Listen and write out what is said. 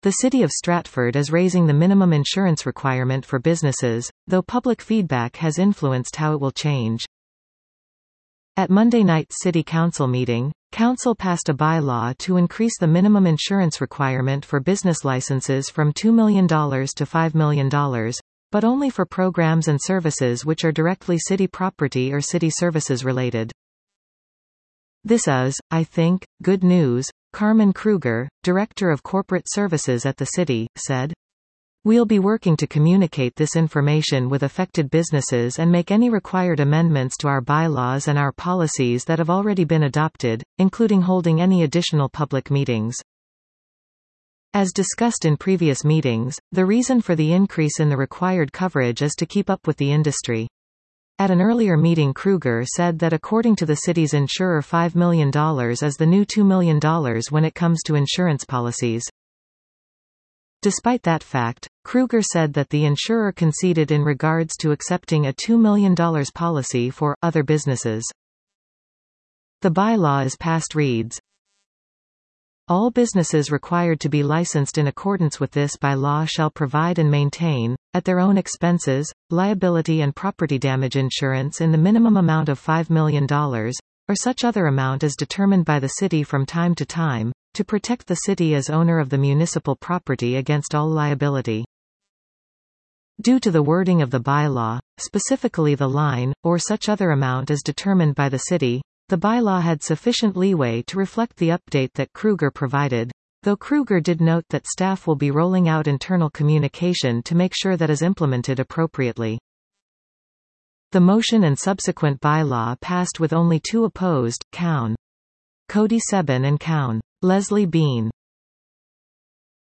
The City of Stratford is raising the minimum insurance requirement for businesses, though public feedback has influenced how it will change. At Monday night's City Council meeting, Council passed a bylaw to increase the minimum insurance requirement for business licenses from $2 million to $5 million, but only for programs and services which are directly city property or city services related. This is, I think, good news, Carmen Kruger, Director of Corporate Services at the city, said. We'll be working to communicate this information with affected businesses and make any required amendments to our bylaws and our policies that have already been adopted, including holding any additional public meetings. As discussed in previous meetings, the reason for the increase in the required coverage is to keep up with the industry. At an earlier meeting, Kruger said that according to the city's insurer, $5 million is the new $2 million when it comes to insurance policies. Despite that fact, Kruger said that the insurer conceded in regards to accepting a $2 million policy for other businesses. The bylaw as passed reads, all businesses required to be licensed in accordance with this bylaw shall provide and maintain, at their own expenses, liability and property damage insurance in the minimum amount of $5 million, or such other amount as determined by the city from time to time, to protect the city as owner of the municipal property against all liability. Due to the wording of the bylaw, specifically the line, or such other amount as determined by the city, the bylaw had sufficient leeway to reflect the update that Kruger provided, though Kruger did note that staff will be rolling out internal communication to make sure that is implemented appropriately. The motion and subsequent bylaw passed with only 2 opposed, Cown. Cody Sebin and Cown. Leslie Bean.